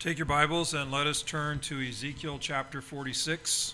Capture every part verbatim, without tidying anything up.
Take your Bibles and let us turn to Ezekiel chapter forty-six.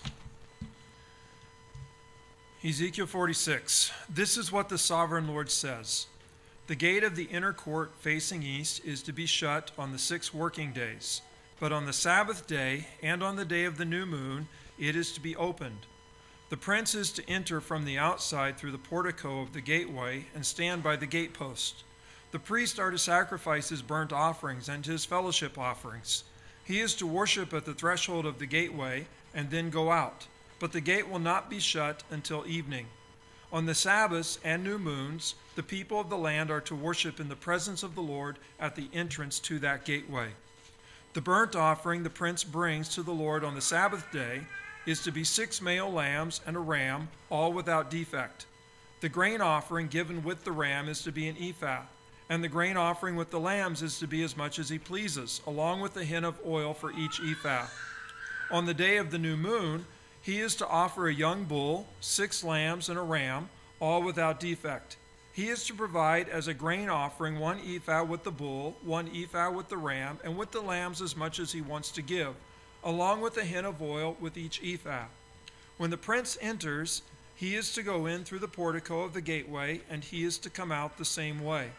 Ezekiel forty-six. This is what the sovereign Lord says. The gate of the inner court facing east is to be shut on the six working days, but on the Sabbath day and on the day of the new moon it is to be opened. The prince is to enter from the outside through the portico of the gateway and stand by the gatepost. The priests are to sacrifice his burnt offerings and his fellowship offerings. He is to worship at the threshold of the gateway and then go out, but the gate will not be shut until evening. On the Sabbaths and new moons, the people of the land are to worship in the presence of the Lord at the entrance to that gateway. The burnt offering the prince brings to the Lord on the Sabbath day is to be six male lambs and a ram, all without defect. The grain offering given with the ram is to be an ephah, and the grain offering with the lambs is to be as much as he pleases, along with the hin of oil for each ephah. On the day of the new moon, he is to offer a young bull, six lambs, and a ram, all without defect. He is to provide as a grain offering one ephah with the bull, one ephah with the ram, and with the lambs as much as he wants to give, along with the hin of oil with each ephah. When the prince enters, he is to go in through the portico of the gateway, and he is to come out the same way.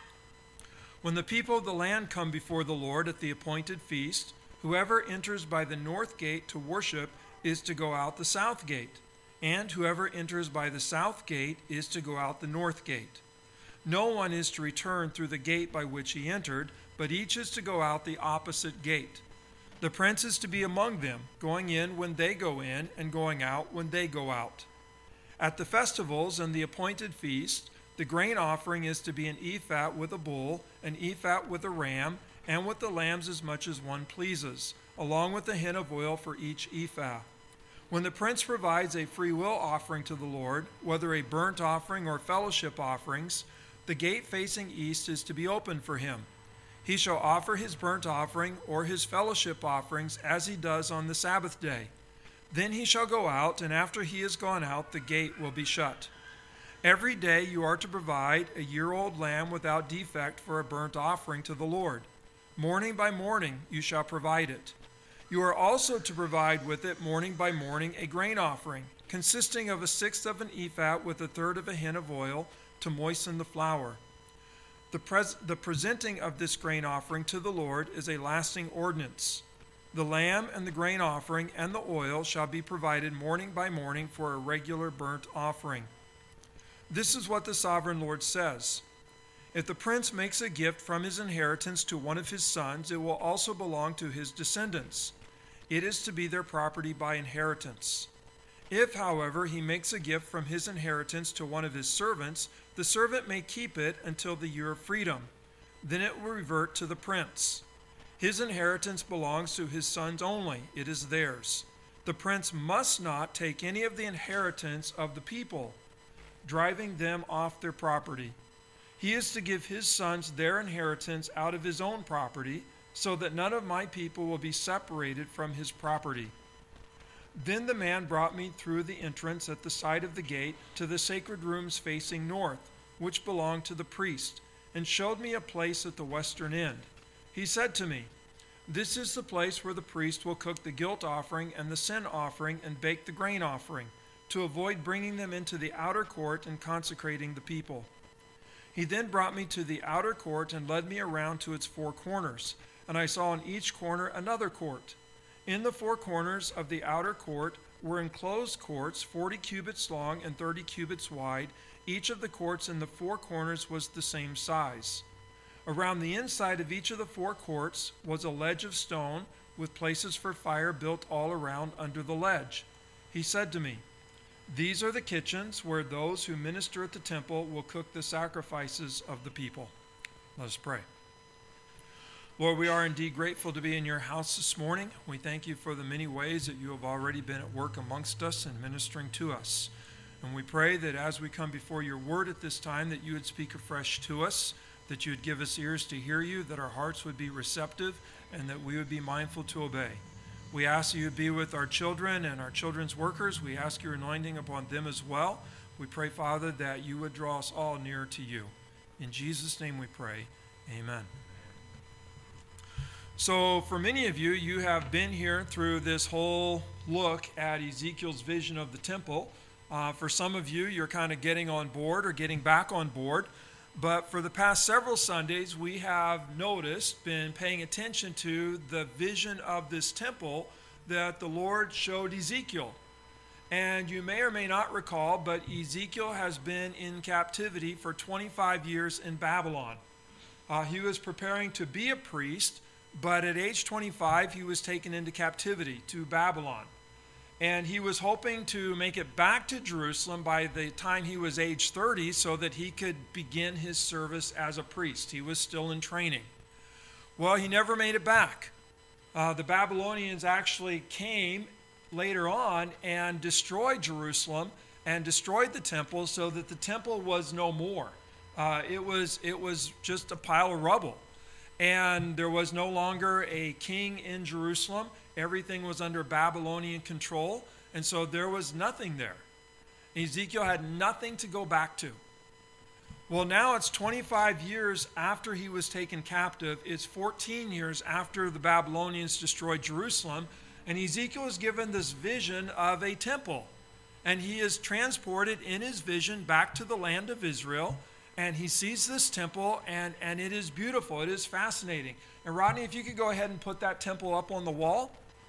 When the people of the land come before the Lord at the appointed feast, whoever enters by the north gate to worship is to go out the south gate, and whoever enters by the south gate is to go out the north gate. No one is to return through the gate by which he entered, but each is to go out the opposite gate. The prince is to be among them, going in when they go in, and going out when they go out. At the festivals and the appointed feast, the grain offering is to be an ephah with a bull, an ephah with a ram, and with the lambs as much as one pleases, along with the hin of oil for each ephah. When the prince provides a freewill offering to the Lord, whether a burnt offering or fellowship offerings, the gate facing east is to be opened for him. He shall offer his burnt offering or his fellowship offerings as he does on the Sabbath day. Then he shall go out, and after he is gone out, the gate will be shut. Every day you are to provide a year-old lamb without defect for a burnt offering to the Lord. Morning by morning you shall provide it. You are also to provide with it morning by morning a grain offering, consisting of a sixth of an ephah with a third of a hin of oil to moisten the flour. The, pres- the presenting of this grain offering to the Lord is a lasting ordinance. The lamb and the grain offering and the oil shall be provided morning by morning for a regular burnt offering. This is what the sovereign Lord says. If the prince makes a gift from his inheritance to one of his sons, it will also belong to his descendants. It is to be their property by inheritance. If, however, he makes a gift from his inheritance to one of his servants, the servant may keep it until the year of freedom. Then it will revert to the prince. His inheritance belongs to his sons only. It is theirs. The prince must not take any of the inheritance of the people, driving them off their property. He is to give his sons their inheritance out of his own property, so that none of my people will be separated from his property. Then the man brought me through the entrance at the side of the gate to the sacred rooms facing north, which belonged to the priest, and showed me a place at the western end. He said to me, "This is the place where the priest will cook the guilt offering and the sin offering and bake the grain offering, to avoid bringing them into the outer court and consecrating the people." He then brought me to the outer court and led me around to its four corners, and I saw in each corner another court. In the four corners of the outer court were enclosed courts, forty cubits long and thirty cubits wide. Each of the courts in the four corners was the same size. Around the inside of each of the four courts was a ledge of stone with places for fire built all around under the ledge. He said to me, "These are the kitchens where those who minister at the temple will cook the sacrifices of the people." Let us pray. Lord, we are indeed grateful to be in your house this morning. We thank you for the many ways that you have already been at work amongst us and ministering to us. And we pray that as we come before your word at this time, that you would speak afresh to us, that you would give us ears to hear you, that our hearts would be receptive, and that we would be mindful to obey. We ask you to be with our children and our children's workers. We ask your anointing upon them as well. We pray, Father, that you would draw us all near to you. In Jesus' name we pray. Amen. So for many of you, you have been here through this whole look at Ezekiel's vision of the temple. Uh, for some of you, you're kind of getting on board or getting back on board. But for the past several Sundays, we have noticed, been paying attention to the vision of this temple that the Lord showed Ezekiel. And you may or may not recall, but Ezekiel has been in captivity for twenty-five years in Babylon. Uh, he was preparing to be a priest, but at age twenty-five, he was taken into captivity to Babylon. And he was hoping to make it back to Jerusalem by the time he was age thirty so that he could begin his service as a priest. He was still in training. Well, he never made it back. Uh, the Babylonians actually came later on and destroyed Jerusalem and destroyed the temple so that the temple was no more. Uh, it was, it was just a pile of rubble. And there was no longer a king in Jerusalem. Everything was under Babylonian control, and so there was nothing there. Ezekiel had nothing to go back to. Well, now it's twenty-five years after he was taken captive. It's fourteen years after the Babylonians destroyed Jerusalem, and Ezekiel is given this vision of a temple. And he is transported in his vision back to the land of Israel, and he sees this temple, and, and it is beautiful. It is fascinating. And Rodney, if you could go ahead and put that temple up on the wall.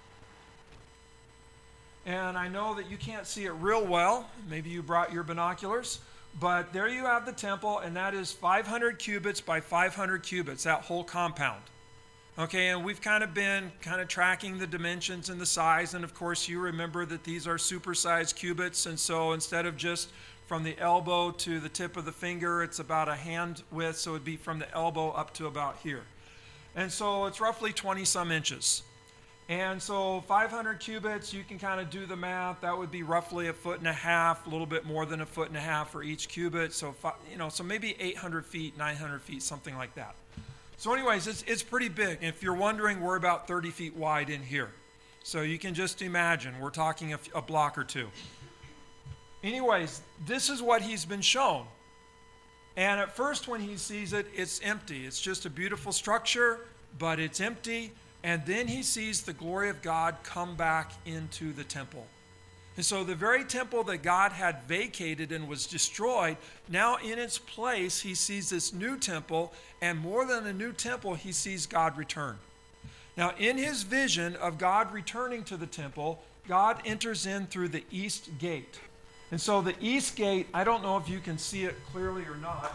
And I know that you can't see it real well. Maybe you brought your binoculars. But there you have the temple, and that is five hundred cubits by five hundred cubits, that whole compound. Okay, and we've kind of been kind of tracking the dimensions and the size. And, of course, you remember that these are supersized cubits. And so instead of just from the elbow to the tip of the finger, it's about a hand width. So it would be from the elbow up to about here. And so it's roughly twenty-some inches. And so five hundred cubits, you can kind of do the math. That would be roughly a foot and a half, a little bit more than a foot and a half for each cubit. So, you know, so maybe eight hundred feet, nine hundred feet, something like that. So anyways, it's, it's pretty big. If you're wondering, we're about thirty feet wide in here. So you can just imagine, we're talking a, a block or two. Anyways, this is what he's been shown. And at first when he sees it, it's empty. It's just a beautiful structure, but it's empty. And then he sees the glory of God come back into the temple. And so the very temple that God had vacated and was destroyed, now in its place, he sees this new temple. And more than a new temple, he sees God return. Now in his vision of God returning to the temple, God enters in through the east gate. And so the east gate, I don't know if you can see it clearly or not.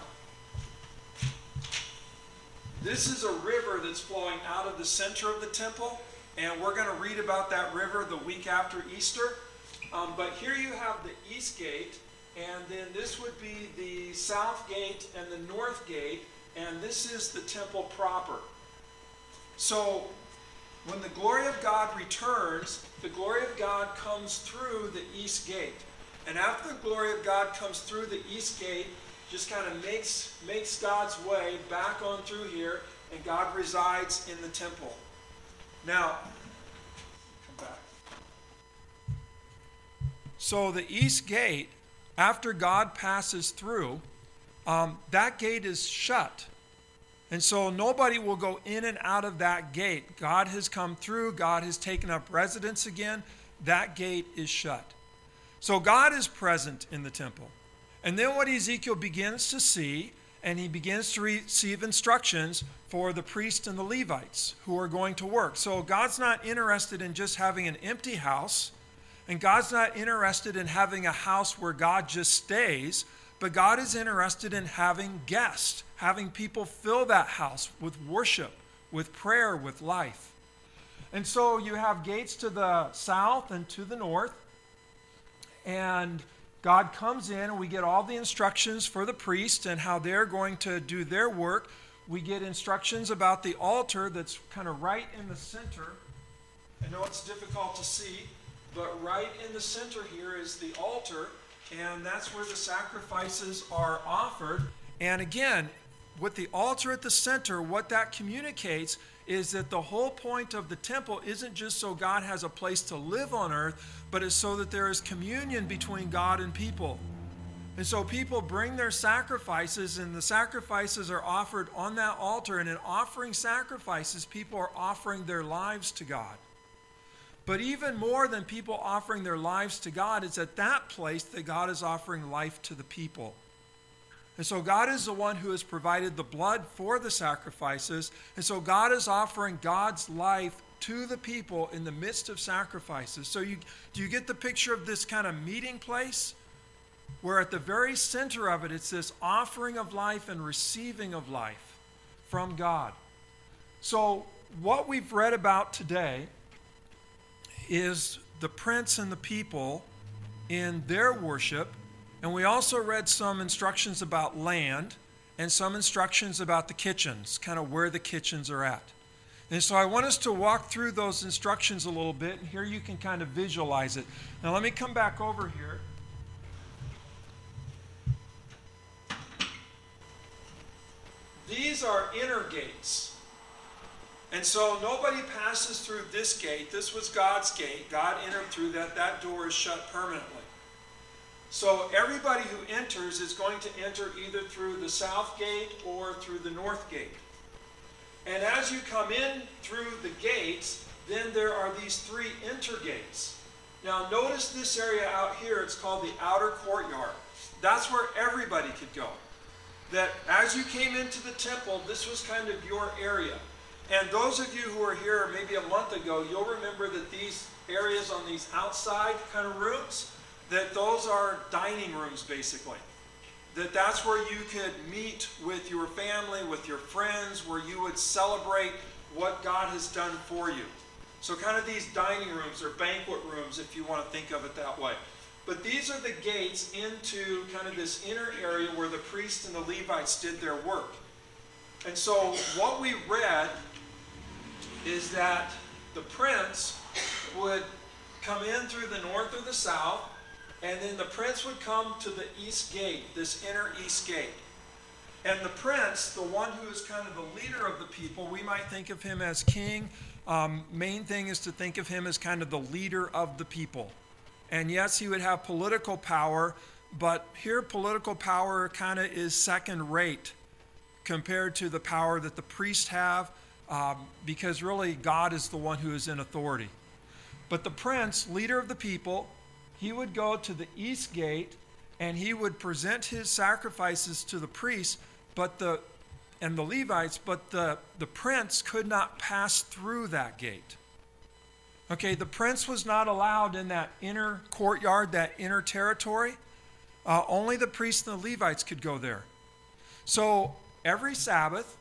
This is a river that's flowing out of the center of the temple, and we're going to read about that river the week after Easter. Um, but here you have the east gate, and then this would be the south gate and the north gate, and this is the temple proper. So when the glory of God returns, the glory of God comes through the east gate. And after the glory of God comes through the east gate, just kind of makes, makes God's way back on through here, and God resides in the temple. Now, come back. So the east gate, after God passes through, um, that gate is shut. And so nobody will go in and out of that gate. God has come through. God has taken up residence again. That gate is shut. So God is present in the temple. And then what Ezekiel begins to see, and he begins to receive instructions for the priests and the Levites who are going to work. So God's not interested in just having an empty house, and God's not interested in having a house where God just stays, but God is interested in having guests, having people fill that house with worship, with prayer, with life. And so you have gates to the south and to the north, and God comes in, and we get all the instructions for the priests and how they're going to do their work. We get instructions about the altar that's kind of right in the center. I know it's difficult to see, but right in the center here is the altar, and that's where the sacrifices are offered. And again, with the altar at the center, what that communicates is that the whole point of the temple isn't just so God has a place to live on earth, but it's so that there is communion between God and people. And so people bring their sacrifices, and the sacrifices are offered on that altar. And in offering sacrifices, people are offering their lives to God. But even more than people offering their lives to God, it's at that place that God is offering life to the people. And so God is the one who has provided the blood for the sacrifices. And so God is offering God's life to the people in the midst of sacrifices. So you, do you get the picture of this kind of meeting place? Where at the very center of it, it's this offering of life and receiving of life from God. So what we've read about today is the prince and the people in their worship. And we also read some instructions about land and some instructions about the kitchens, kind of where the kitchens are at. And so I want us to walk through those instructions a little bit, and here you can kind of visualize it. Now let me come back over here. These are inner gates. And so nobody passes through this gate. This was God's gate. God entered through that. That door is shut permanently. So everybody who enters is going to enter either through the south gate or through the north gate. And as you come in through the gates, then there are these three intergates. Now notice this area out here. It's called the outer courtyard. That's where everybody could go. That as you came into the temple, this was kind of your area. And those of you who were here maybe a month ago, you'll remember that these areas on these outside kind of rooms, that those are dining rooms basically. That that's where you could meet with your family, with your friends, where you would celebrate what God has done for you. So kind of these dining rooms or banquet rooms, if you want to think of it that way. But these are the gates into kind of this inner area where the priests and the Levites did their work. And so what we read is that the prince would come in through the north or the south, and then the prince would come to the east gate, this inner east gate. And the prince, the one who is kind of the leader of the people, we might think of him as king. Um, main thing is to think of him as kind of the leader of the people. And yes, he would have political power, but here political power kind of is second rate compared to the power that the priests have, um, because really God is the one who is in authority. But the prince, leader of the people, he would go to the east gate and he would present his sacrifices to the priests, but the and the Levites, but the, the prince could not pass through that gate. Okay, the prince was not allowed in that inner courtyard, that inner territory. Uh, only the priests and the Levites could go there. So every Sabbath,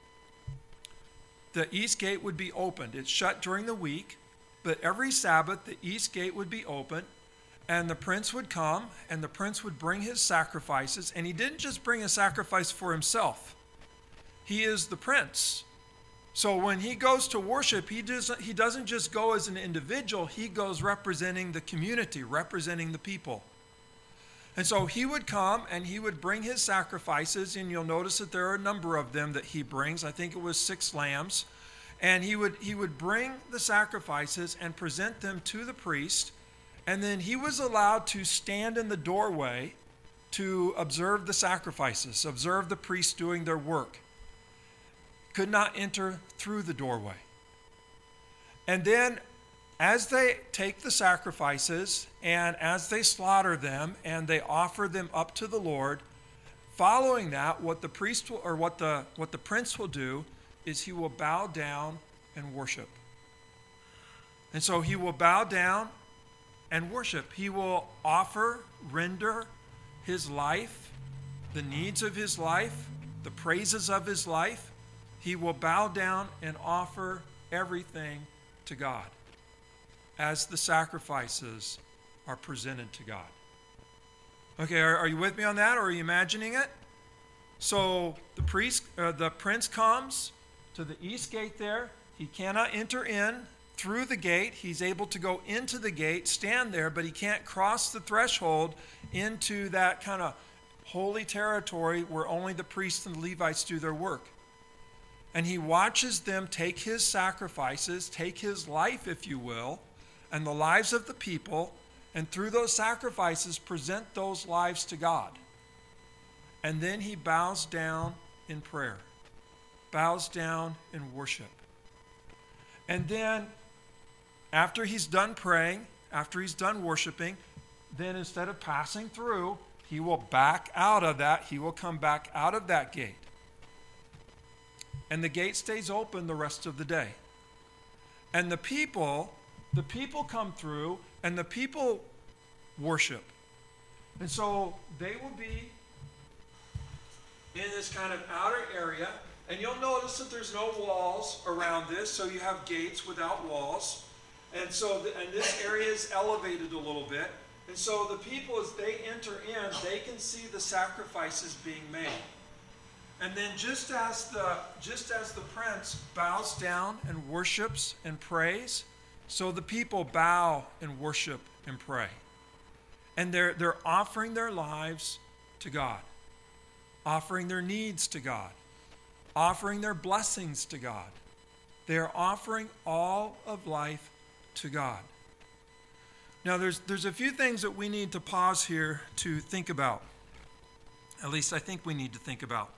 the east gate would be opened. It's shut during the week, but every Sabbath, the east gate would be open, and the prince would come, and the prince would bring his sacrifices. And he didn't just bring a sacrifice for himself. He is the prince. So when he goes to worship, he doesn't, he doesn't just go as an individual, he goes representing the community, representing the people. And so he would come and he would bring his sacrifices, and you'll notice that there are a number of them that he brings. I think it was six lambs. And he would, he would bring the sacrifices and present them to the priest, and then he was allowed to stand in the doorway to observe the sacrifices, observe the priests doing their work. Could not enter through the doorway. And then as they take the sacrifices and as they slaughter them and they offer them up to the Lord, following that, what the priest will, or what the what the prince will do is he will bow down and worship. And so he will bow down and worship. He will offer, render his life, the needs of his life, the praises of his life. He will bow down and offer everything to God as the sacrifices are presented to God. Okay, are, are you with me on that, or are you imagining it? So the priest, uh, the prince comes to the east gate there. He cannot enter in through the gate. He's able to go into the gate, stand there, but he can't cross the threshold into that kind of holy territory where only the priests and the Levites do their work. And he watches them take his sacrifices, take his life, if you will, and the lives of the people, and through those sacrifices present those lives to God. and then he bows down in prayer, bows down in worship. And then after he's done praying, after he's done worshiping, then instead of passing through, he will back out of that. He will come back out of that gate. And the gate stays open the rest of the day. And the people, the people come through and the people worship. And so they will be in this kind of outer area. And you'll notice that there's no walls around this, so you have gates without walls. And so, the, and this area is elevated a little bit. And so the people, as they enter in, they can see the sacrifices being made. And then just as the just as the prince bows down and worships and prays, so the people bow and worship and pray. And they're they're offering their lives to God, offering their needs to God, offering their blessings to God. They're offering all of life to God. Now there's there's a few things that we need to pause here to think about. At least I think we need to think about.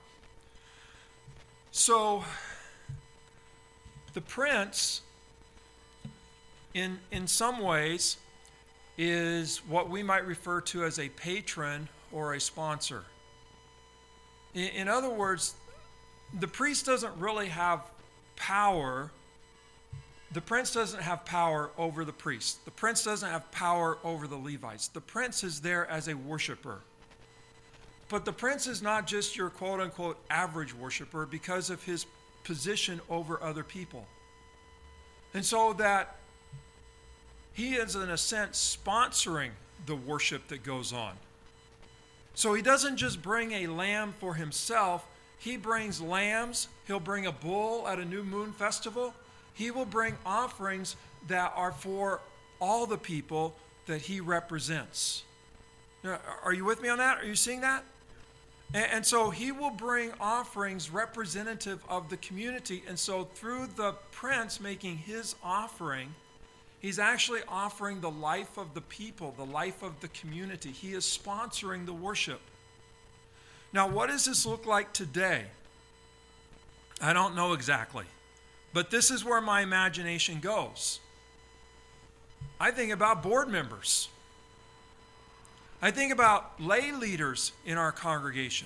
So, the prince, in, in some ways, is what we might refer to as a patron or a sponsor. In, in other words, the priest doesn't really have power. The prince doesn't have power over the priest. The prince doesn't have power over the Levites. The prince is there as a worshiper. But the prince is not just your quote-unquote average worshiper because of his position over other people. And so that he is, in a sense, sponsoring the worship that goes on. So he doesn't just bring a lamb for himself. He brings lambs. He'll bring a bull at a new moon festival. He will bring offerings that are for all the people that he represents. Now, are you with me on that? Are you seeing that? And so he will bring offerings representative of the community. And so through the prince making his offering, he's actually offering the life of the people, the life of the community. He is sponsoring the worship. Now, what does this look like today? I don't know exactly. But this is where my imagination goes. I think about board members. I think about lay leaders in our congregation.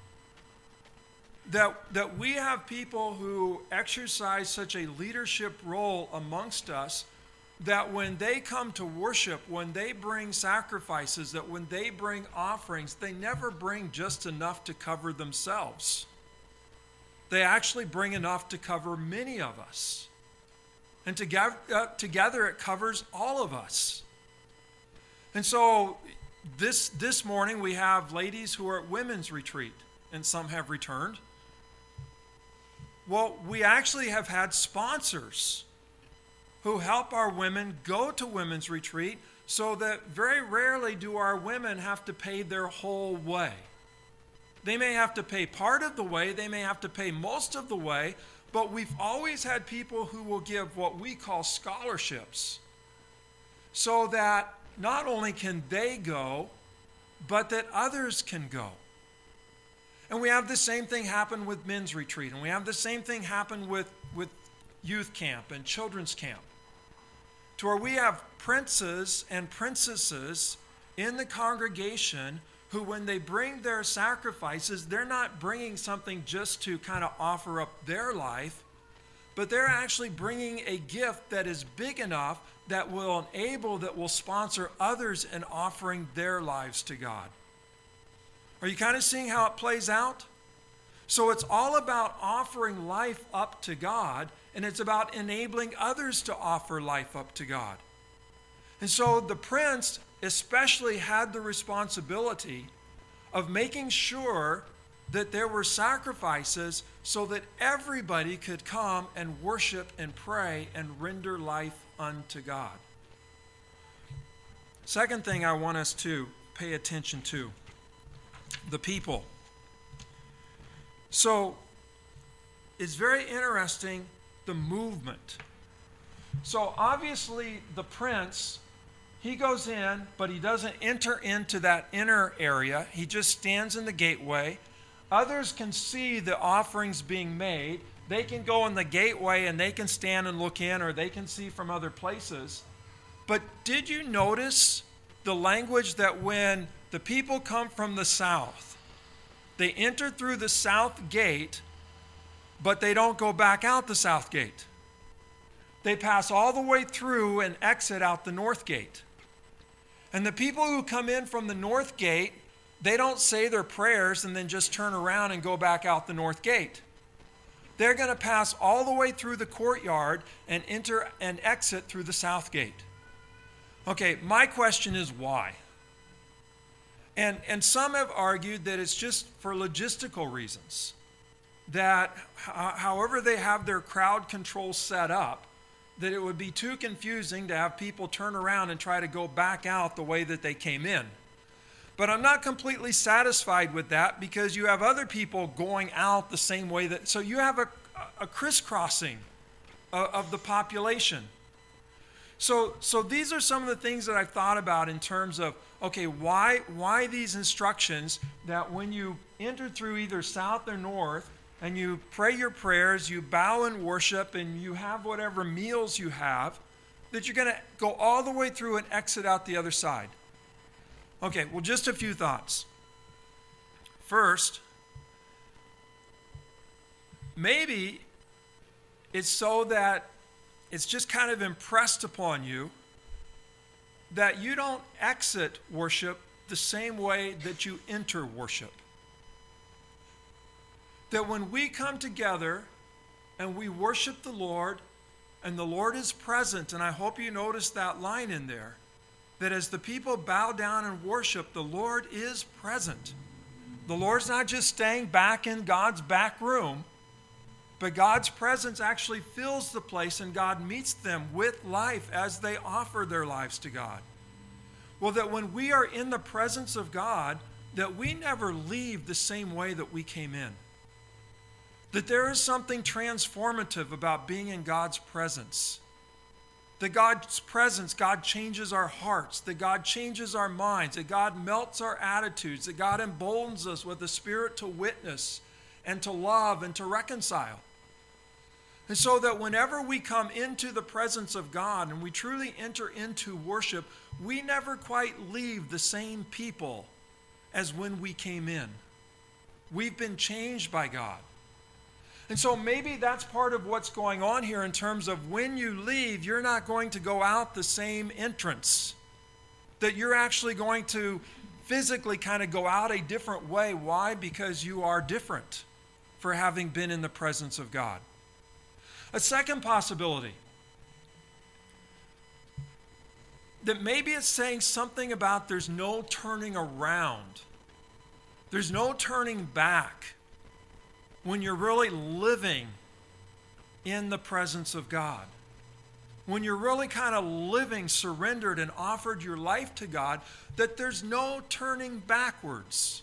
That, that we have people who exercise such a leadership role amongst us that when they come to worship, when they bring sacrifices, that when they bring offerings, they never bring just enough to cover themselves. They actually bring enough to cover many of us. And together, uh, together it covers all of us. And so This this morning we have ladies who are at women's retreat, and some have returned. Well, we actually have had sponsors who help our women go to women's retreat, so that very rarely do our women have to pay their whole way. They may have to pay part of the way, they may have to pay most of the way, but we've always had people who will give what we call scholarships, so that not only can they go, but that others can go. And we have the same thing happen with men's retreat, and we have the same thing happen with, with youth camp and children's camp, to where we have princes and princesses in the congregation who, when they bring their sacrifices, they're not bringing something just to kind of offer up their life, but they're actually bringing a gift that is big enough that will enable, that will sponsor others in offering their lives to God. Are you kind of seeing how it plays out? So it's all about offering life up to God, and it's about enabling others to offer life up to God. And so the prince especially had the responsibility of making sure that there were sacrifices so that everybody could come and worship and pray and render life unto God. Second thing I want us to pay attention to, the people. So it's very interesting, the movement. So obviously the prince, he goes in, but he doesn't enter into that inner area. He just stands in the gateway. Others can see the offerings being made. They can go in the gateway and they can stand and look in, or they can see from other places. But did you notice the language that when the people come from the south, they enter through the south gate, but they don't go back out the south gate. They pass all the way through and exit out the north gate. And the people who come in from the north gate, they don't say their prayers and then just turn around and go back out the north gate. They're going to pass all the way through the courtyard and enter and exit through the south gate. Okay, my question is why? And, and some have argued that it's just for logistical reasons. That h- however they have their crowd control set up, that it would be too confusing to have people turn around and try to go back out the way that they came in. But I'm not completely satisfied with that, because you have other people going out the same way that, so you have a, a crisscrossing of, of the population. So, so these are some of the things that I've thought about in terms of, okay, why, why these instructions that when you enter through either south or north, and you pray your prayers, you bow and worship, and you have whatever meals you have, that you're going to go all the way through and exit out the other side. Okay, well, just a few thoughts. First, maybe it's so that it's just kind of impressed upon you that you don't exit worship the same way that you enter worship. That when we come together and we worship the Lord, and the Lord is present, and I hope you notice that line in there, that as the people bow down and worship, the Lord is present. The Lord's not just staying back in God's back room, but God's presence actually fills the place, and God meets them with life as they offer their lives to God. Well, that when we are in the presence of God, that we never leave the same way that we came in. That there is something transformative about being in God's presence. That God's presence, God changes our hearts. That God changes our minds. That God melts our attitudes. That God emboldens us with the Spirit to witness and to love and to reconcile. And so that whenever we come into the presence of God and we truly enter into worship, we never quite leave the same people as when we came in. We've been changed by God. And so maybe that's part of what's going on here in terms of when you leave, you're not going to go out the same entrance. That you're actually going to physically kind of go out a different way. Why? Because you are different for having been in the presence of God. A second possibility, that maybe it's saying something about there's no turning around. There's no turning back when you're really living in the presence of God. When you're really kind of living, surrendered, and offered your life to God, that there's no turning backwards.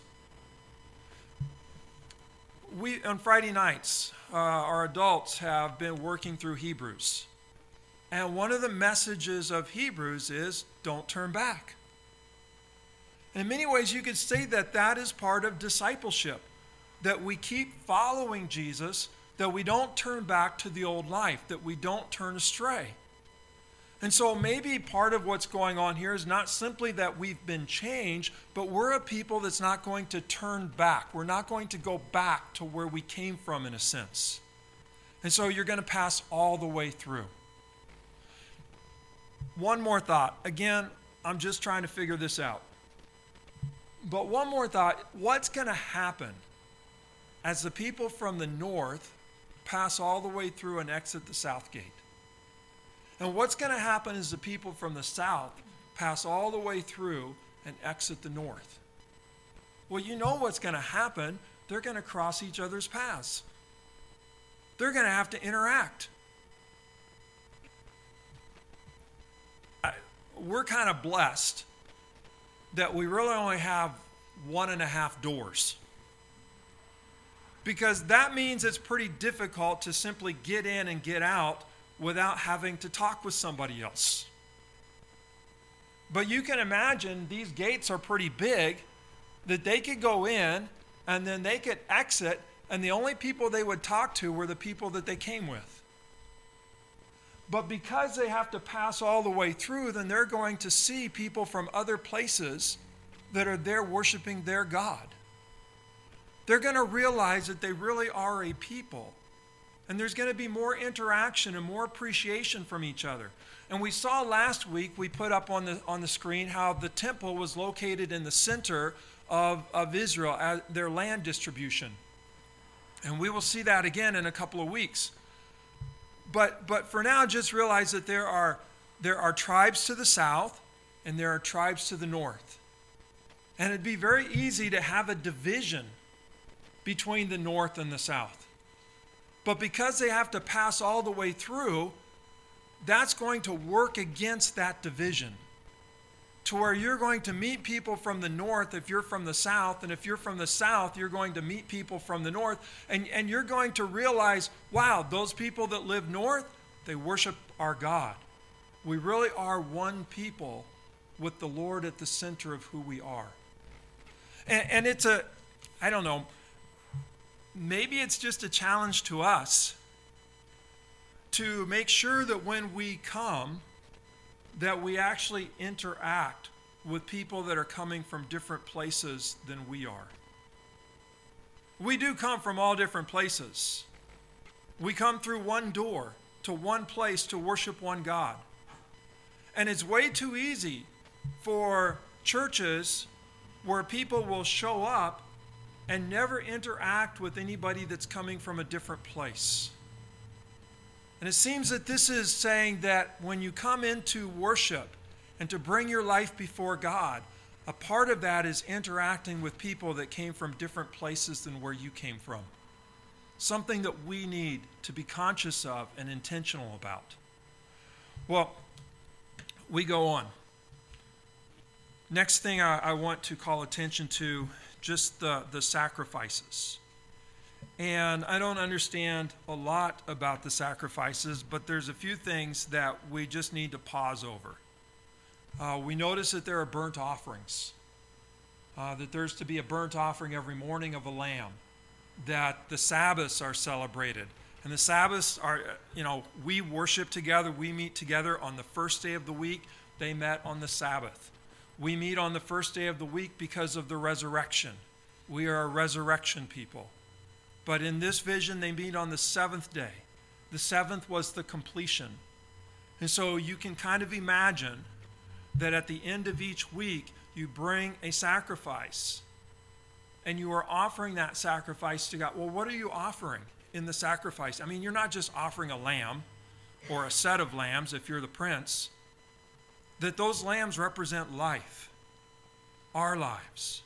We, on Friday nights, uh, our adults have been working through Hebrews. And one of the messages of Hebrews is, don't turn back. In many ways, you could say that that is part of discipleship. That we keep following Jesus, that we don't turn back to the old life, that we don't turn astray. And so maybe part of what's going on here is not simply that we've been changed, but we're a people that's not going to turn back. We're not going to go back to where we came from, in a sense. And so you're going to pass all the way through. One more thought. Again, I'm just trying to figure this out. But one more thought. What's going to happen as the people from the north pass all the way through and exit the south gate? And what's going to happen is the people from the south pass all the way through and exit the north? Well, you know what's going to happen. They're going to cross each other's paths. They're going to have to interact. We're kind of blessed that we really only have one and a half doors. Because that means it's pretty difficult to simply get in and get out without having to talk with somebody else. But you can imagine these gates are pretty big, that they could go in and then they could exit, and the only people they would talk to were the people that they came with. But because they have to pass all the way through, then they're going to see people from other places that are there worshiping their God. They're going to realize that they really are a people. And there's going to be more interaction and more appreciation from each other. And we saw last week, we put up on the on the screen how the temple was located in the center of, of Israel, as their land distribution. And we will see that again in a couple of weeks. But but for now, just realize that there are there are tribes to the south and there are tribes to the north. And it'd be very easy to have a division between the north and the south. But because they have to pass all the way through, that's going to work against that division. To where you're going to meet people from the north if you're from the south, and if you're from the south, you're going to meet people from the north, and, and you're going to realize, wow, those people that live north, they worship our God. We really are one people with the Lord at the center of who we are. And, and it's a, I don't know, maybe it's just a challenge to us to make sure that when we come, that we actually interact with people that are coming from different places than we are. We do come from all different places. We come through one door to one place to worship one God. And it's way too easy for churches where people will show up and never interact with anybody that's coming from a different place. And it seems that this is saying that when you come into worship and to bring your life before God, a part of that is interacting with people that came from different places than where you came from. Something that we need to be conscious of and intentional about. Well, we go on. Next thing I, I want to call attention to, just the, the sacrifices. And I don't understand a lot about the sacrifices, but there's a few things that we just need to pause over. Uh, we notice that there are burnt offerings, uh, that there's to be a burnt offering every morning of a lamb, that the Sabbaths are celebrated. And the Sabbaths are, you know, we worship together, we meet together on the first day of the week. They met on the Sabbath. We meet on the first day of the week because of the resurrection. We are a resurrection people. But in this vision, they meet on the seventh day. The seventh was the completion. And so you can kind of imagine that at the end of each week, you bring a sacrifice. And you are offering that sacrifice to God. Well, what are you offering in the sacrifice? I mean, you're not just offering a lamb or a set of lambs if you're the prince. That those lambs represent life, our lives.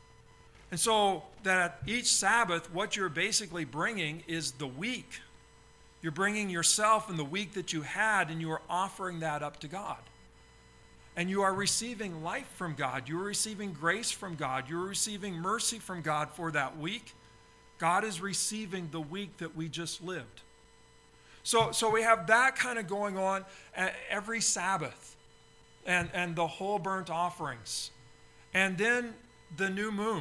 And so that at each Sabbath, what you're basically bringing is the week. You're bringing yourself and the week that you had, and you are offering that up to God. And you are receiving life from God. You're receiving grace from God. You're receiving mercy from God for that week. God is receiving the week that we just lived. So, so we have that kind of going on at every Sabbath, and, and the whole burnt offerings. And then the new moon.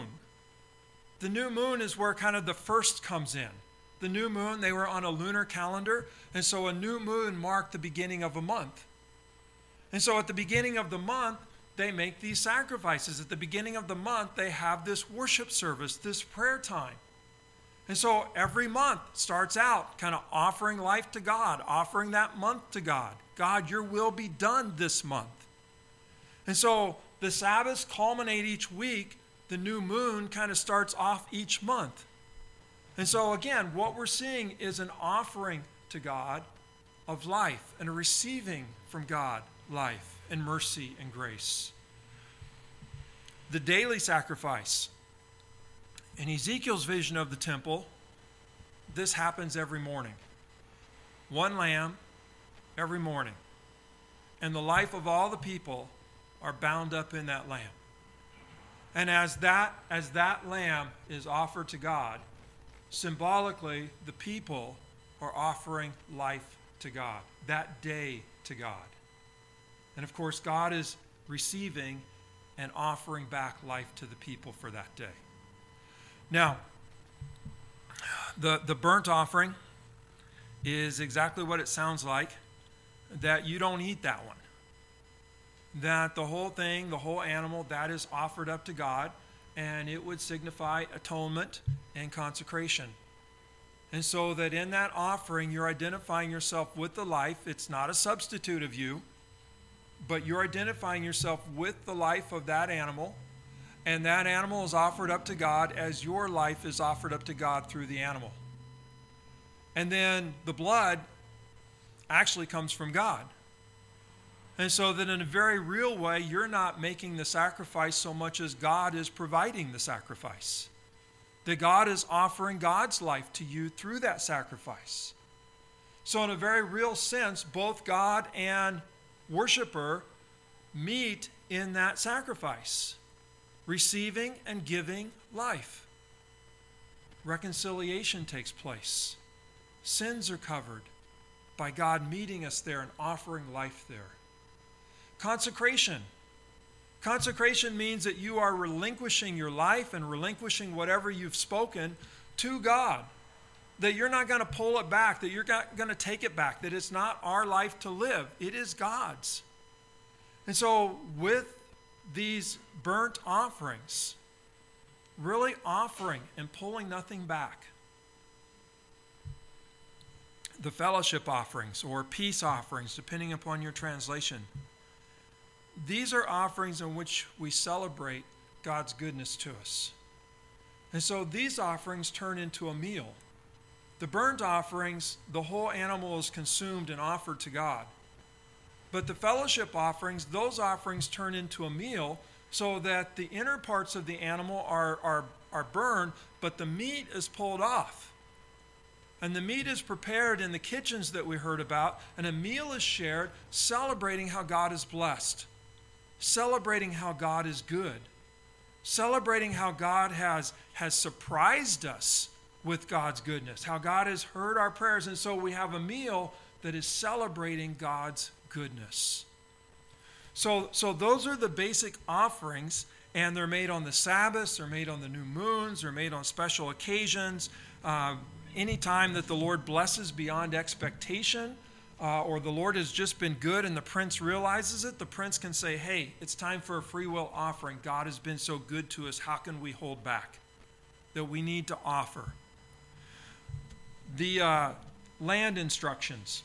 The new moon is where kind of the first comes in. The new moon, they were on a lunar calendar, and so a new moon marked the beginning of a month. And so at the beginning of the month, they make these sacrifices. At the beginning of the month, they have this worship service, this prayer time. And so every month starts out kind of offering life to God, offering that month to God. God, your will be done this month. And so the Sabbaths culminate each week. The new moon kind of starts off each month. And so again, what we're seeing is an offering to God of life and a receiving from God life and mercy and grace. The daily sacrifice. In Ezekiel's vision of the temple, this happens every morning. One lamb every morning. And the life of all the people are bound up in that lamb. And as that, as that lamb is offered to God, symbolically, the people are offering life to God, that day to God. And of course, God is receiving and offering back life to the people for that day. Now, the, the burnt offering is exactly what it sounds like, that you don't eat that one. That the whole thing, the whole animal, that is offered up to God, and it would signify atonement and consecration. And so that in that offering, you're identifying yourself with the life. It's not a substitute of you, but you're identifying yourself with the life of that animal, and that animal is offered up to God as your life is offered up to God through the animal. And then the blood actually comes from God. And so that in a very real way, you're not making the sacrifice so much as God is providing the sacrifice. That God is offering God's life to you through that sacrifice. So in a very real sense, both God and worshiper meet in that sacrifice, receiving and giving life. Reconciliation takes place. Sins are covered by God meeting us there and offering life there. Consecration. Consecration means that you are relinquishing your life and relinquishing whatever you've spoken to God. That you're not going to pull it back, that you're not going to take it back, that it's not our life to live, it is God's. And so with these burnt offerings, really offering and pulling nothing back. The fellowship offerings or peace offerings, depending upon your translation. These are offerings in which we celebrate God's goodness to us. And so these offerings turn into a meal. The burnt offerings, the whole animal is consumed and offered to God. But the fellowship offerings, those offerings turn into a meal so that the inner parts of the animal are, are, are burned, but the meat is pulled off. And the meat is prepared in the kitchens that we heard about, and a meal is shared, celebrating how God is blessed. Celebrating how God is good. Celebrating how God has, has surprised us with God's goodness. How God has heard our prayers. And so we have a meal that is celebrating God's goodness. So, so those are the basic offerings. And they're made on the Sabbaths. They're made on the new moons. They're made on special occasions. Uh, anytime that the Lord blesses beyond expectation. Uh, or the Lord has just been good and the prince realizes it, the prince can say, hey, it's time for a free will offering. God has been so good to us. How can we hold back? That we need to offer. The uh, land instructions.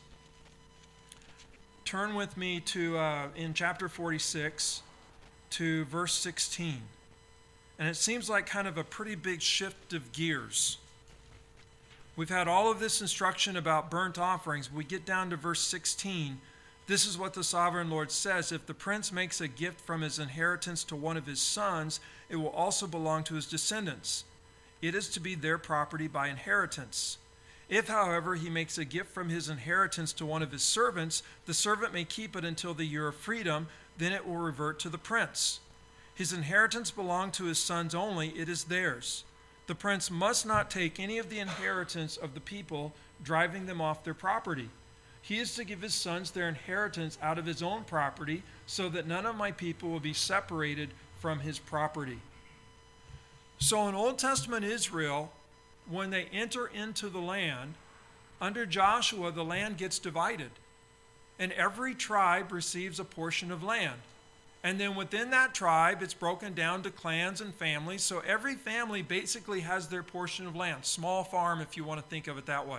Turn with me to, uh, in chapter forty-six, to verse sixteen. And it seems like kind of a pretty big shift of gears. We've had all of this instruction about burnt offerings. We get down to verse sixteen. This is what the sovereign Lord says. If the prince makes a gift from his inheritance to one of his sons, it will also belong to his descendants. It is to be their property by inheritance. If, however, he makes a gift from his inheritance to one of his servants, the servant may keep it until the year of freedom, then it will revert to the prince. His inheritance belonged to his sons only, it is theirs. The prince must not take any of the inheritance of the people, driving them off their property. He is to give his sons their inheritance out of his own property, so that none of my people will be separated from his property. So in Old Testament Israel, when they enter into the land, under Joshua, the land gets divided. And every tribe receives a portion of land. And then within that tribe, it's broken down to clans and families. So every family basically has their portion of land. Small farm, if you want to think of it that way.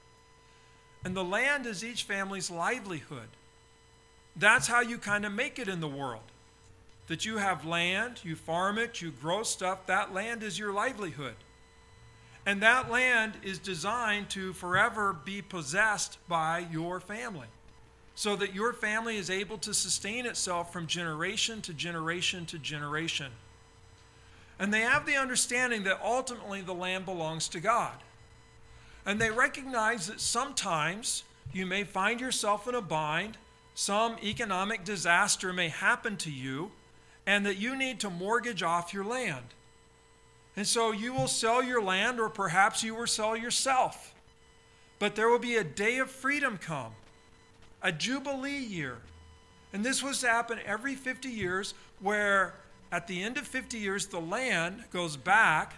And the land is each family's livelihood. That's how you kind of make it in the world. That you have land, you farm it, you grow stuff. That land is your livelihood. And that land is designed to forever be possessed by your family, so that your family is able to sustain itself from generation to generation to generation. And they have the understanding that ultimately the land belongs to God. And they recognize that sometimes you may find yourself in a bind, some economic disaster may happen to you, and that you need to mortgage off your land. And so you will sell your land, or perhaps you will sell yourself. But there will be a day of freedom come. A jubilee year. And this was to happen every fifty years, where at the end of fifty years, the land goes back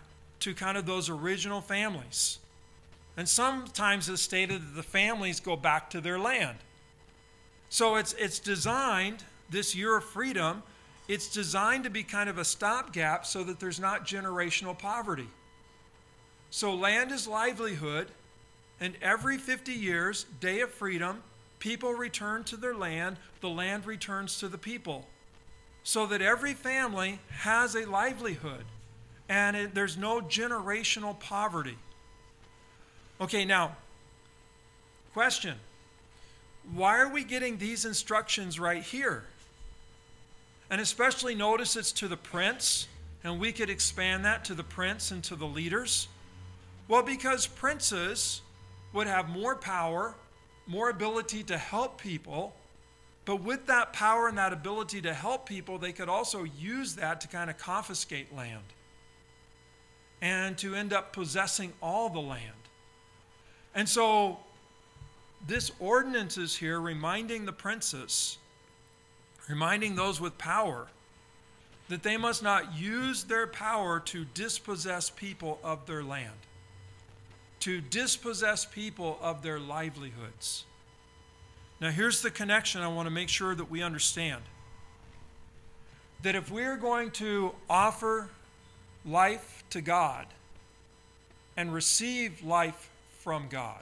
to kind of those original families. And sometimes it's stated that the families go back to their land. So it's it's designed, this year of freedom, it's designed to be kind of a stopgap so that there's not generational poverty. So land is livelihood, and every fifty years, day of freedom, people return to their land, the land returns to the people. So that every family has a livelihood, and it, there's no generational poverty. Okay, now, question. Why are we getting these instructions right here? And especially notice it's to the prince, and we could expand that to the prince and to the leaders. Well, because princes would have more power, more ability to help people, but with that power and that ability to help people, they could also use that to kind of confiscate land and to end up possessing all the land. And so this ordinance is here reminding the princes, reminding those with power, that they must not use their power to dispossess people of their land, to dispossess people of their livelihoods. Now here's the connection I want to make sure that we understand. That if we're going to offer life to God and receive life from God,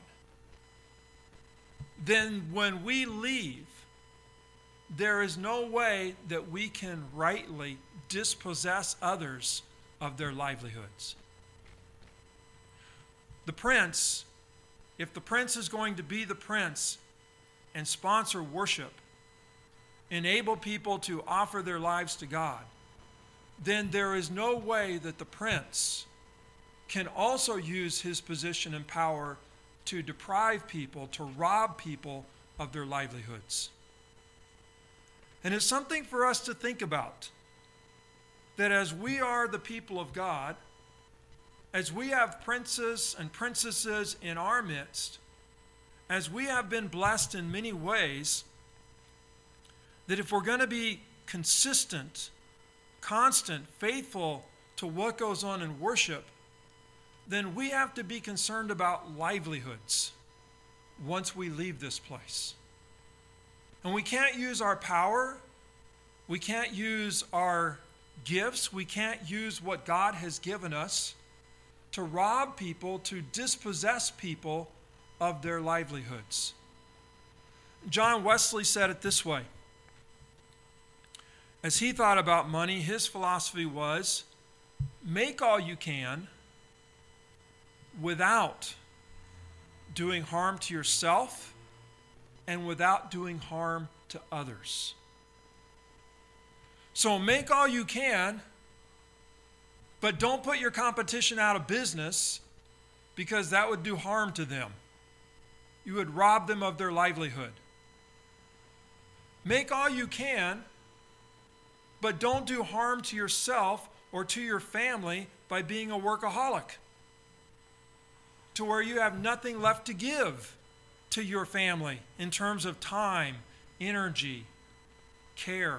then when we leave, there is no way that we can rightly dispossess others of their livelihoods. The prince, if the prince is going to be the prince and sponsor worship, enable people to offer their lives to God, then there is no way that the prince can also use his position and power to deprive people, to rob people of their livelihoods. And it's something for us to think about, that as we are the people of God, as we have princes and princesses in our midst, as we have been blessed in many ways, that if we're going to be consistent, constant, faithful to what goes on in worship, then we have to be concerned about livelihoods once we leave this place. And we can't use our power, we can't use our gifts, we can't use what God has given us to rob people, to dispossess people of their livelihoods. John Wesley said it this way. As he thought about money, his philosophy was, make all you can without doing harm to yourself and without doing harm to others. So make all you can, but don't put your competition out of business, because that would do harm to them. You would rob them of their livelihood. Make all you can, but don't do harm to yourself or to your family by being a workaholic, to where you have nothing left to give to your family in terms of time, energy, care.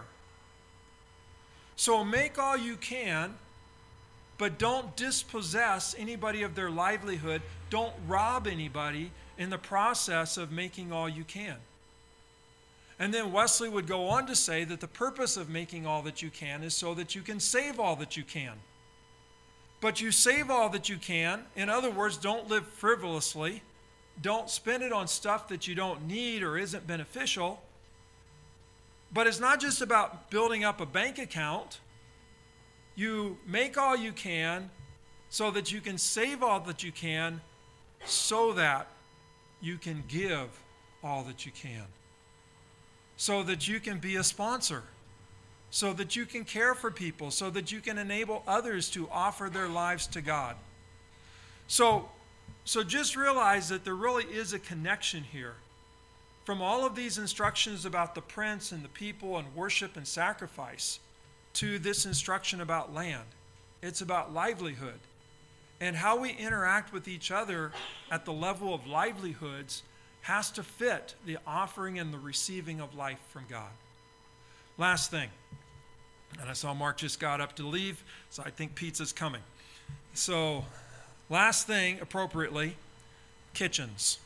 So make all you can, but don't dispossess anybody of their livelihood. Don't rob anybody in the process of making all you can. And then Wesley would go on to say that the purpose of making all that you can is so that you can save all that you can. But you save all that you can. In other words, don't live frivolously. Don't spend it on stuff that you don't need or isn't beneficial. But it's not just about building up a bank account. You make all you can so that you can save all that you can, so that you can give all that you can. So that you can be a sponsor. So that you can care for people. So that you can enable others to offer their lives to God. So, so just realize that there really is a connection here from all of these instructions about the prince and the people and worship and sacrifice to this instruction about land. It's about livelihood. And how we interact with each other at the level of livelihoods has to fit the offering and the receiving of life from God. Last thing, and I saw Mark just got up to leave, so I think pizza's coming. So, last thing, appropriately, kitchens.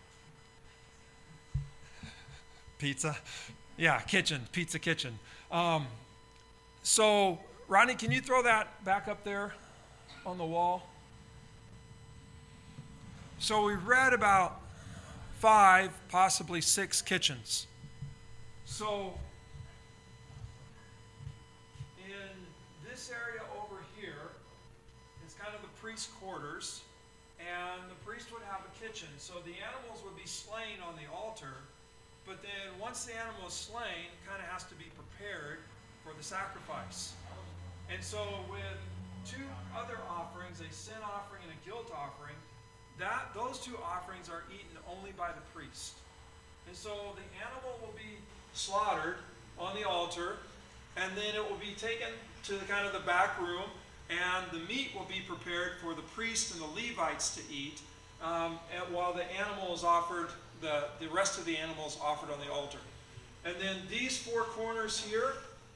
Pizza? Yeah, kitchen, pizza kitchen. Um, so, Rodney, can you throw that back up there on the wall? So we read about five, possibly six kitchens. So in this area over here, it's kind of the priest's quarters, and the priest would have a kitchen. So the animals would be slain on the altar, but then once the animal is slain, it kind of has to be prepared for the sacrifice. And so with two other offerings, a sin offering and a guilt offering, that those two offerings are eaten only by the priest. And so the animal will be slaughtered on the altar, and then it will be taken to the, kind of the back room, and the meat will be prepared for the priest and the Levites to eat, um, and while the animal is offered, the, the rest of the animal is offered on the altar. And then these four corners here,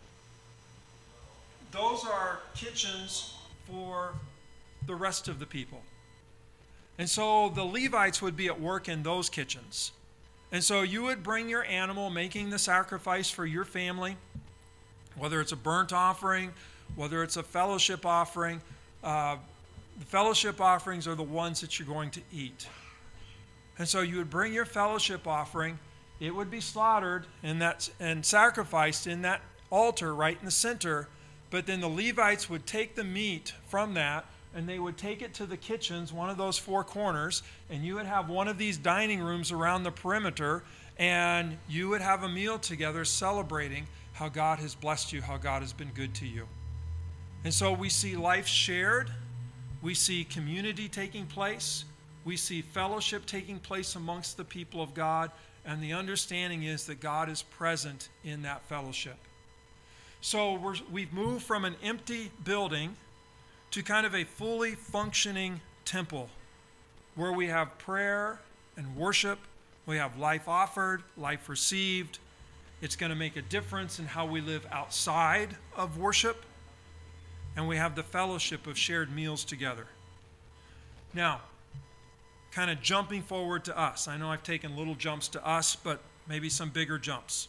those are kitchens for the rest of the people. And so the Levites would be at work in those kitchens. And so you would bring your animal, making the sacrifice for your family, whether it's a burnt offering, whether it's a fellowship offering. Uh, the fellowship offerings are the ones that you're going to eat. And so you would bring your fellowship offering. It would be slaughtered in that, and sacrificed in that altar right in the center. But then the Levites would take the meat from that, and they would take it to the kitchens, one of those four corners, and you would have one of these dining rooms around the perimeter, and you would have a meal together celebrating how God has blessed you, how God has been good to you. And so we see life shared, we see community taking place, we see fellowship taking place amongst the people of God, and the understanding is that God is present in that fellowship. So we're, we've moved from an empty building to kind of a fully functioning temple where we have prayer and worship, we have life offered, life received. It's going to make a difference in how we live outside of worship, and we have the fellowship of shared meals together. Now, kind of jumping forward to us. I know I've taken little jumps to us, but maybe some bigger jumps.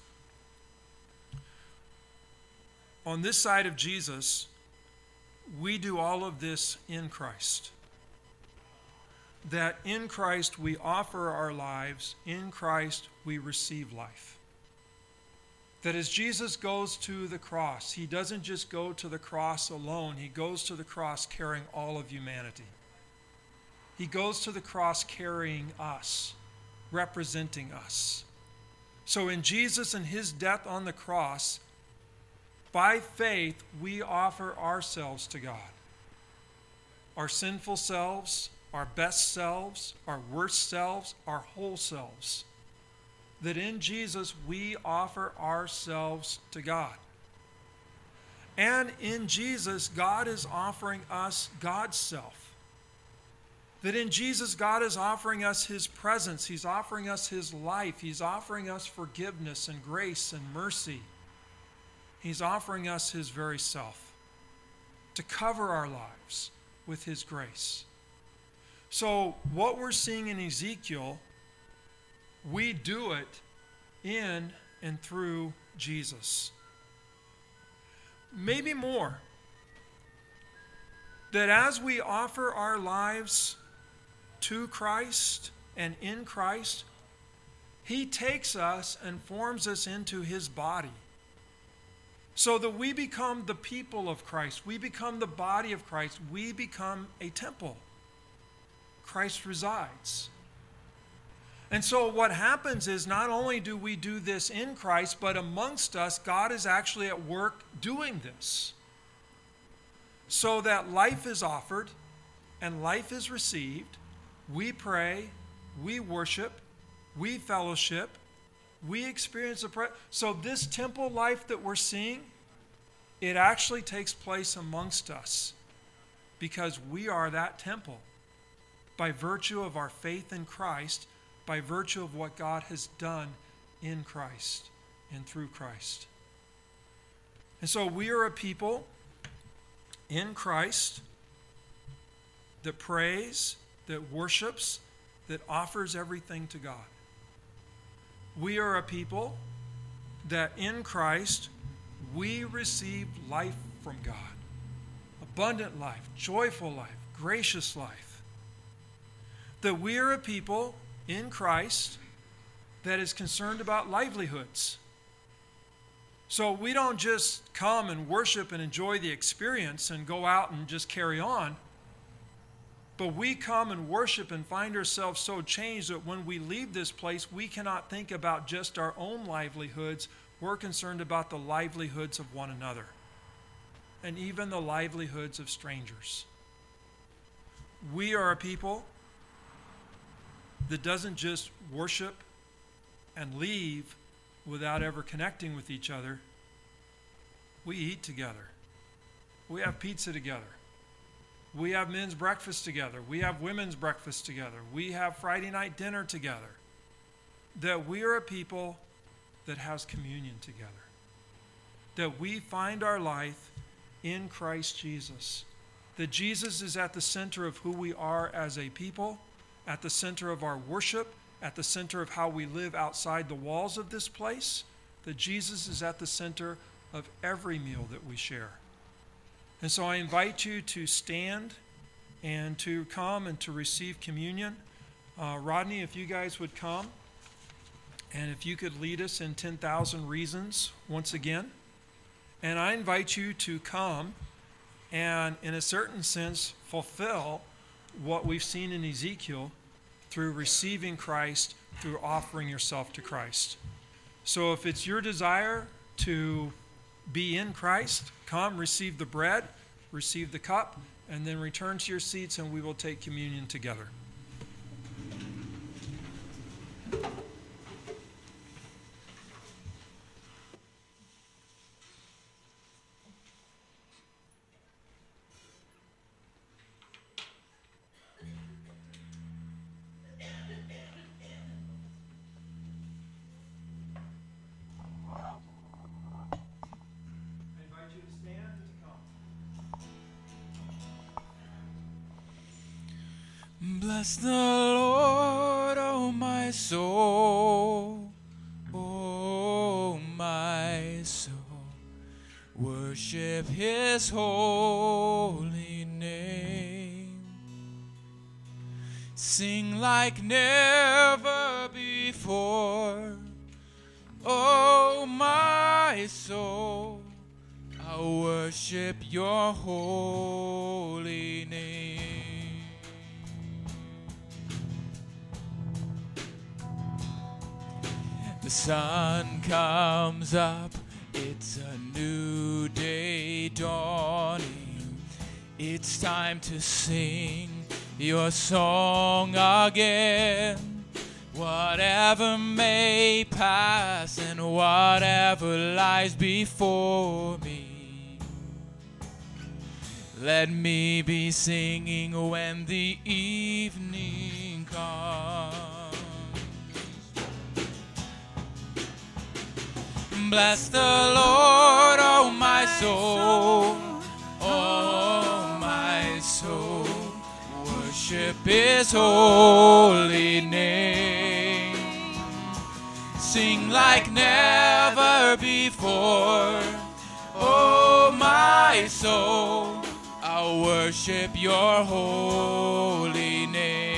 On this side of Jesus, we do all of this in Christ. That in Christ we offer our lives, in Christ we receive life. That as Jesus goes to the cross, he doesn't just go to the cross alone, he goes to the cross carrying all of humanity. He goes to the cross carrying us, representing us. So in Jesus and his death on the cross, by faith, we offer ourselves to God. Our sinful selves, our best selves, our worst selves, our whole selves. That in Jesus, we offer ourselves to God. And in Jesus, God is offering us God's self. That in Jesus, God is offering us his presence. He's offering us his life. He's offering us forgiveness and grace and mercy. He's offering us his very self to cover our lives with his grace. So what we're seeing in Ezekiel, we do it in and through Jesus. Maybe more. That as we offer our lives to Christ and in Christ, he takes us and forms us into his body. So that we become the people of Christ. We become the body of Christ. We become a temple. Christ resides. And so what happens is not only do we do this in Christ, but amongst us, God is actually at work doing this. So that life is offered and life is received. We pray, we worship, we fellowship, we experience the presence. So this temple life that we're seeing, it actually takes place amongst us because we are that temple by virtue of our faith in Christ, by virtue of what God has done in Christ and through Christ. And so we are a people in Christ that prays, that worships, that offers everything to God. We are a people that in Christ we receive life from God. Abundant life, joyful life, gracious life. That we are a people in Christ that is concerned about livelihoods. So we don't just come and worship and enjoy the experience and go out and just carry on. But we come and worship and find ourselves so changed that when we leave this place, we cannot think about just our own livelihoods. We're concerned about the livelihoods of one another, and even the livelihoods of strangers. We are a people that doesn't just worship and leave without ever connecting with each other. We eat together. We have pizza together. We have men's breakfast together. We have women's breakfast together. We have Friday night dinner together. That we are a people that has communion together. That we find our life in Christ Jesus. That Jesus is at the center of who we are as a people, at the center of our worship, at the center of how we live outside the walls of this place. That Jesus is at the center of every meal that we share. And so I invite you to stand and to come and to receive communion. Uh, Rodney, if you guys would come, and if you could lead us in ten thousand Reasons once again. And I invite you to come and, in a certain sense, fulfill what we've seen in Ezekiel through receiving Christ, through offering yourself to Christ. So if it's your desire to be in Christ, come, receive the bread, receive the cup, and then return to your seats and we will take communion together. Bless the Lord, oh my soul, oh my soul, worship his holy name. Sing like never before, oh my soul, I'll worship your holy name. The sun comes up, it's a new day dawning. It's time to sing your song again. Whatever may pass and whatever lies before me, let me be singing when the evening comes. Bless the Lord, oh my soul, oh my soul, worship his holy name. Sing like never before, oh my soul, I'll worship your holy name.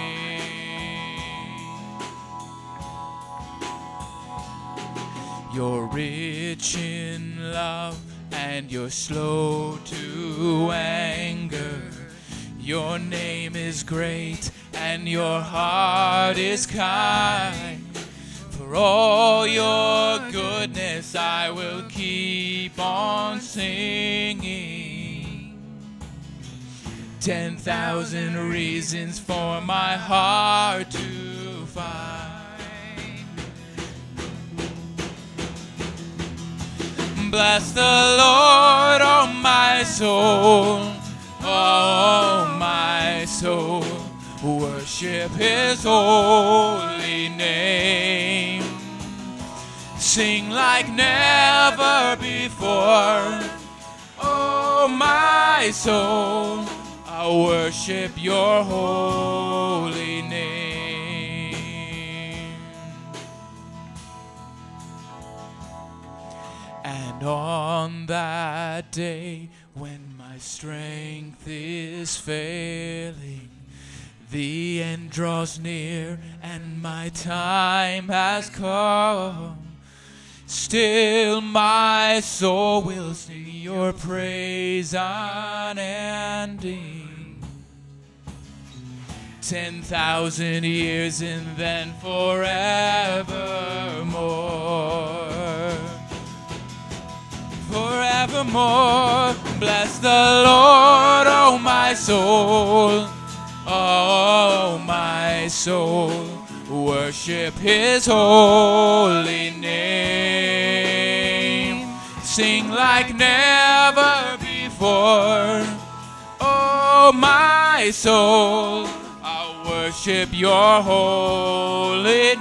You're rich in love and you're slow to anger. Your name is great and your heart is kind. For all your goodness I will keep on singing. Ten thousand reasons for my heart to find. Bless the Lord, oh my soul, oh my soul, worship his holy name. Sing like never before, oh my soul, I I'll worship your holy name. And on that day when my strength is failing, the end draws near and my time has come, still my soul will sing your praise unending. Ten thousand years and then forevermore. Forevermore, bless the Lord, oh my soul, oh my soul, worship his holy name. Sing like never before, oh my soul, I'll worship your holy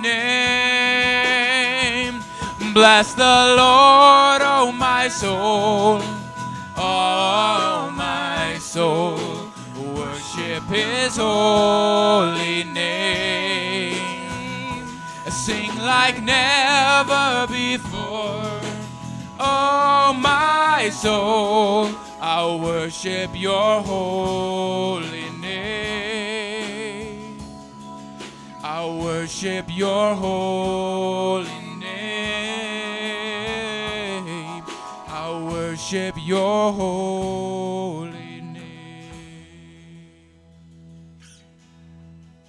name. Bless the Lord, oh my soul, oh my soul, worship his holy name. Sing like never before, oh my soul, I'll worship your holy name. I'll worship your holy name. I'll worship your holy